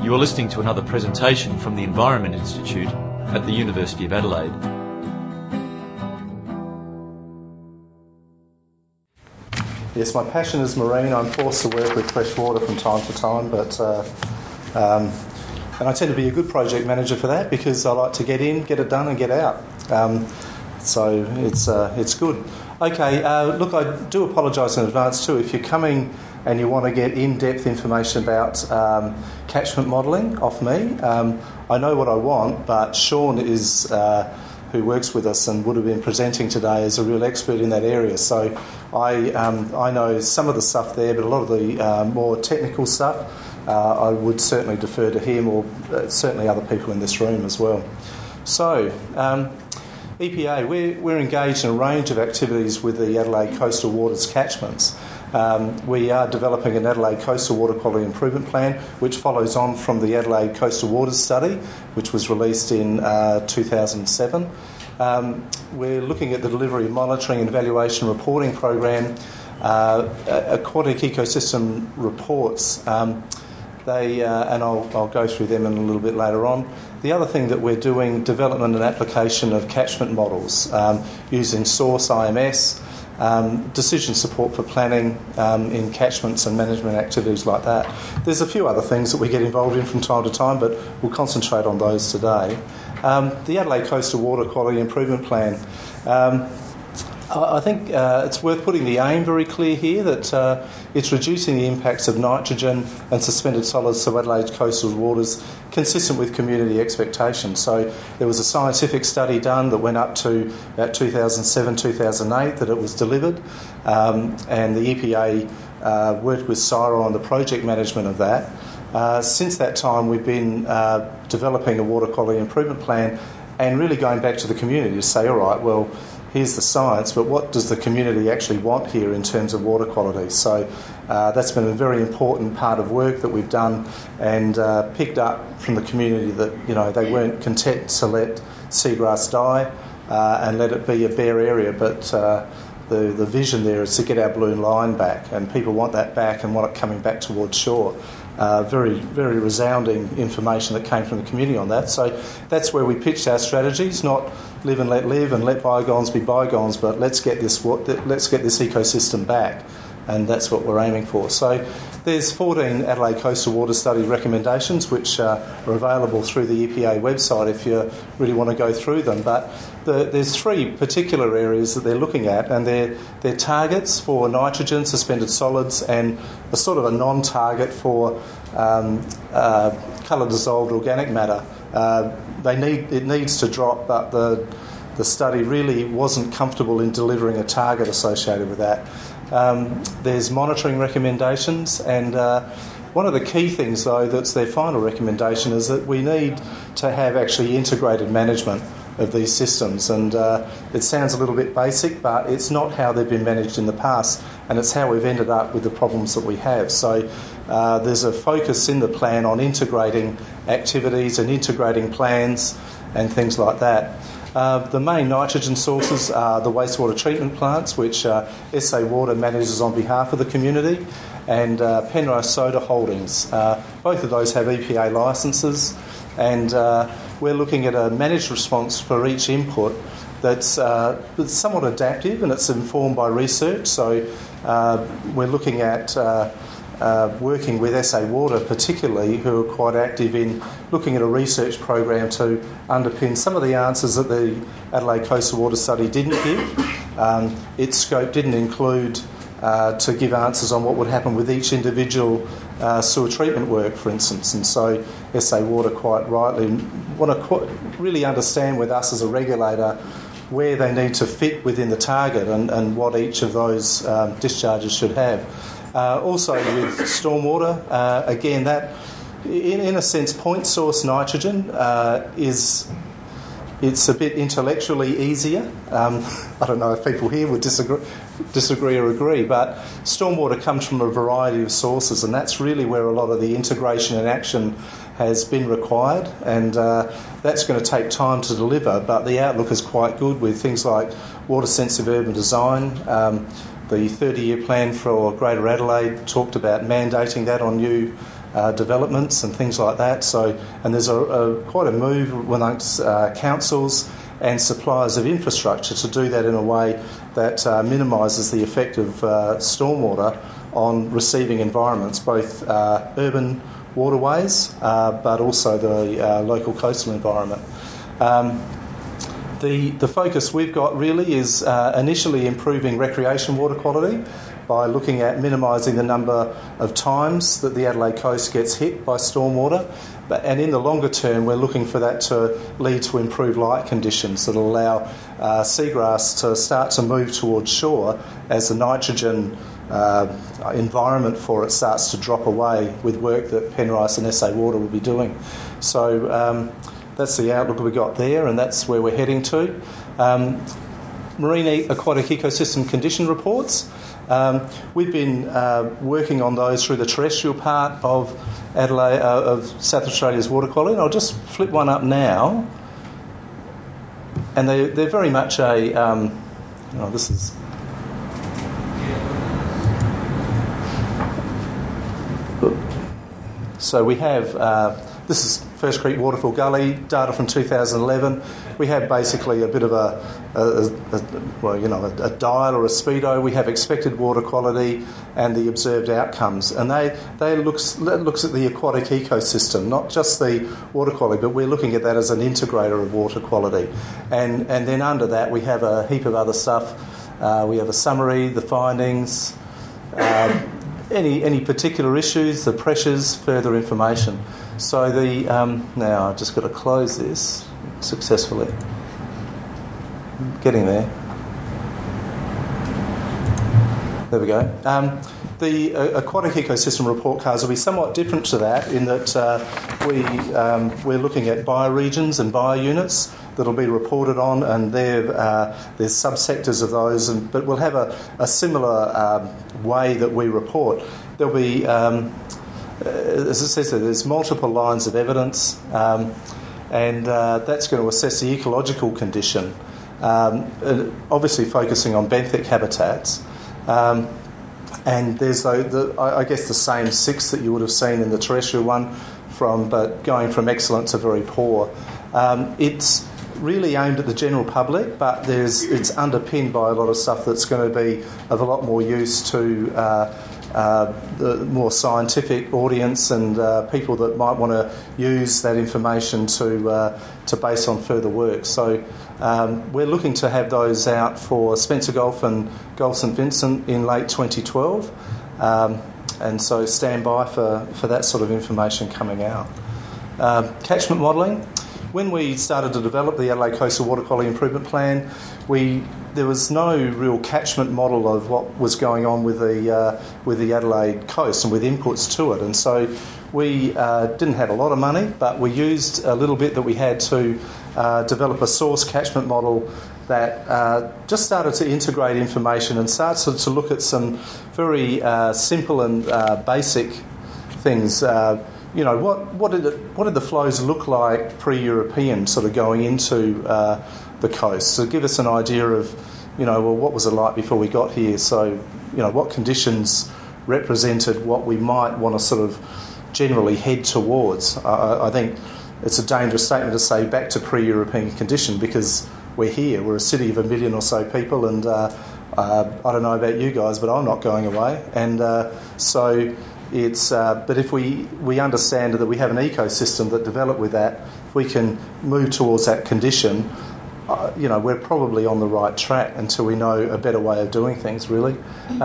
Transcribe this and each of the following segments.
You are listening to another presentation from the Environment Institute at the University of Adelaide. Yes, my passion is marine. I'm forced to work with fresh water from time to time, and I tend to be a good project manager for that because I like to get in, get it done and get out. So it's good. Okay, look, I do apologise in advance too. If you're coming and you want to get in-depth information about catchment modelling off me, I know what I want, but Sean is who works with us and would have been presenting today is a real expert in that area. So I know some of the stuff there, but a lot of the more technical stuff I would certainly defer to him or certainly other people in this room as well. So EPA, we're engaged in a range of activities with the Adelaide Coastal Waters catchments. We are developing an Adelaide Coastal Water Quality Improvement Plan, which follows on from the Adelaide Coastal Waters Study, which was released in 2007. We're looking at the delivery, monitoring and evaluation reporting program, aquatic ecosystem reports. And I'll go through them in a little bit later on. The other thing that we're doing, development and application of catchment models using Source IMS, decision support for planning in catchments and management activities like that. There's a few other things that we get involved in from time to time, but we'll concentrate on those today. The Adelaide Coastal Water Quality Improvement Plan. I think it's worth putting the aim very clear here that it's reducing the impacts of nitrogen and suspended solids to Adelaide's coastal waters consistent with community expectations. So there was a scientific study done that went up to about 2007-2008 that it was delivered, and the EPA worked with CSIRO on the project management of that. Since that time we've been developing a water quality improvement plan and really going back to the community to say, all right, well, here's the science, but what does the community actually want here in terms of water quality? So that's been a very important part of work that we've done and picked up from the community that, they weren't content to let seagrass die and let it be a bare area, but the vision there is to get our blue line back, and people want that back and want it coming back towards shore. Very, very resounding information that came from the community on that. So that's where we pitched our strategies, not live and let bygones be bygones, but let's get this ecosystem back, and that's what we're aiming for. So there's 14 Adelaide Coastal Water Study recommendations which are available through the EPA website if you really want to go through them. But there's three particular areas that they're looking at, and they're targets for nitrogen, suspended solids, and a sort of a non-target for colour dissolved organic matter. It needs to drop, but the study really wasn't comfortable in delivering a target associated with that. There's monitoring recommendations, and one of the key things, though, that's their final recommendation is that we need to have actually integrated management of these systems. And it sounds a little bit basic, but it's not how they've been managed in the past, and it's how we've ended up with the problems that we have. So there's a focus in the plan on integrating activities and integrating plans and things like that. The main nitrogen sources are the wastewater treatment plants, which SA Water manages on behalf of the community, and Penrose Soda Holdings. Both of those have EPA licences, and we're looking at a managed response for each input that's somewhat adaptive, and it's informed by research. So we're looking at working with SA Water particularly, who are quite active in looking at a research program to underpin some of the answers that the Adelaide Coastal Water Study didn't give. Its scope didn't include to give answers on what would happen with each individual sewer treatment work, for instance. And so SA Water quite rightly want to really understand with us as a regulator where they need to fit within the target and what each of those discharges should have. Also with stormwater, again, that in a sense point source nitrogen it's a bit intellectually easier. I don't know if people here would disagree or agree, but stormwater comes from a variety of sources, and that's really where a lot of the integration and action has been required, and that's going to take time to deliver, but the outlook is quite good with things like water-sensitive urban design. The 30-year plan for Greater Adelaide talked about mandating that on new developments and things like that. So, and there's quite a move amongst councils and suppliers of infrastructure to do that in a way that minimises the effect of stormwater on receiving environments, both urban waterways but also the local coastal environment. The focus we've got really is initially improving recreation water quality by looking at minimising the number of times that the Adelaide coast gets hit by stormwater. And in the longer term, we're looking for that to lead to improved light conditions that will allow seagrass to start to move towards shore as the nitrogen environment for it starts to drop away with work that Penrice and SA Water will be doing. So that's the outlook we've got there, and that's where we're heading to. Marine aquatic ecosystem condition reports. We've been working on those through the terrestrial part of Adelaide, of South Australia's water quality. And I'll just flip one up now. And they're very much a... this is... So we have... this is First Creek Waterfall Gully, data from 2011. We have basically a bit of a dial or a speedo. We have expected water quality and the observed outcomes, and that looks at the aquatic ecosystem, not just the water quality, but we're looking at that as an integrator of water quality. And then under that we have a heap of other stuff. We have a summary, the findings, any particular issues, the pressures, further information. So now I've just got to close this successfully. Getting there. There we go. The aquatic ecosystem report cards will be somewhat different to that in that we're looking at bioregions and biounits that'll be reported on, and there's subsectors of those, but we'll have a similar way that we report. There'll be, as it says there, there's multiple lines of evidence, and that's going to assess the ecological condition, obviously focusing on benthic habitats. And there's I guess the same 6 that you would have seen in the terrestrial one, but going from excellent to very poor. It's really aimed at the general public, but it's underpinned by a lot of stuff that's going to be of a lot more use to the more scientific audience and people that might want to use that information to base on further work. So we're looking to have those out for Spencer Gulf and Gulf St Vincent in late 2012, and so stand by for that sort of information coming out. Catchment modelling. When we started to develop the Adelaide Coastal Water Quality Improvement Plan, there was no real catchment model of what was going on with the Adelaide coast and with inputs to it, and so we didn't have a lot of money, but we used a little bit that we had to develop a source catchment model that just started to integrate information and started to look at some very simple and basic things. What did the flows look like pre-European, sort of going into the coast? So give us an idea of, what was it like before we got here? So, what conditions represented what we might want to sort of generally head towards. I think it's a dangerous statement to say back to pre-European condition, because we're here. We're a city of 1 million or so people, and I don't know about you guys, but I'm not going away. And so it's but if we understand that we have an ecosystem that developed with that, if we can move towards that condition, we're probably on the right track until we know a better way of doing things, really.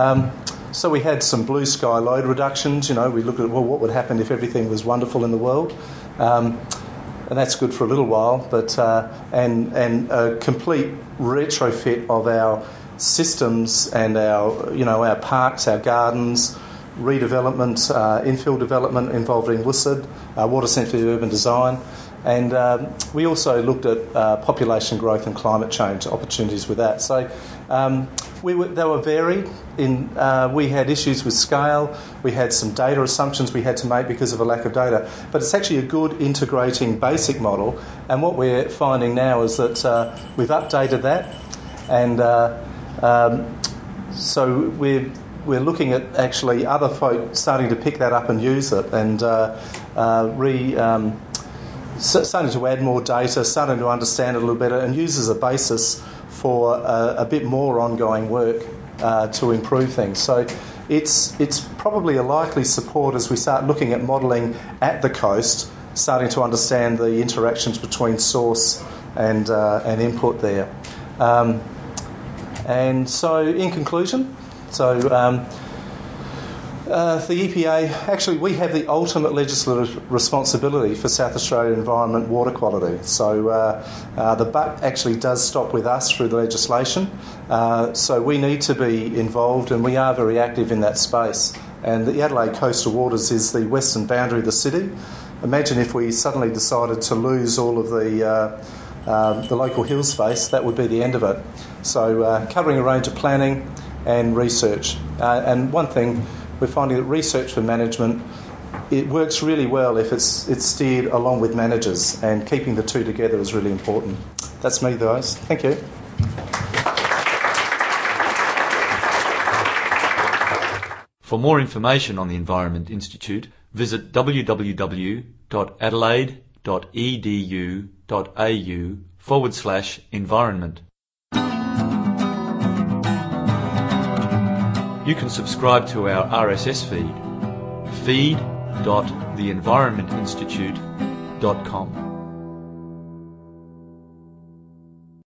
So we had some blue sky load reductions. We looked at, what would happen if everything was wonderful in the world, and that's good for a little while. But and a complete retrofit of our systems and our parks, our gardens, redevelopment, infill development involving WSID, water sensitive urban design. And we also looked at population growth and climate change opportunities with that. So they were varied. We had issues with scale. We had some data assumptions we had to make because of a lack of data. But it's actually a good integrating basic model. And what we're finding now is that we've updated that. And so we're looking at actually other folk starting to pick that up and use it, and starting to add more data, starting to understand it a little better, and use as a basis for a bit more ongoing work to improve things. So it's probably a likely support as we start looking at modelling at the coast, starting to understand the interactions between source and input there. And so in conclusion, the EPA, actually we have the ultimate legislative responsibility for South Australia environment water quality. So the buck actually does stop with us through the legislation. So we need to be involved, and we are very active in that space. And the Adelaide Coastal Waters is the western boundary of the city. Imagine if we suddenly decided to lose all of the local hill space, that would be the end of it. So covering a range of planning and research. And one thing, we're finding that research for management, it works really well if it's steered along with managers, and keeping the two together is really important. That's me, guys. Thank you. For more information on the Environment Institute, visit www.adelaide.edu.au/environment. You can subscribe to our RSS feed, feed.theenvironmentinstitute.com.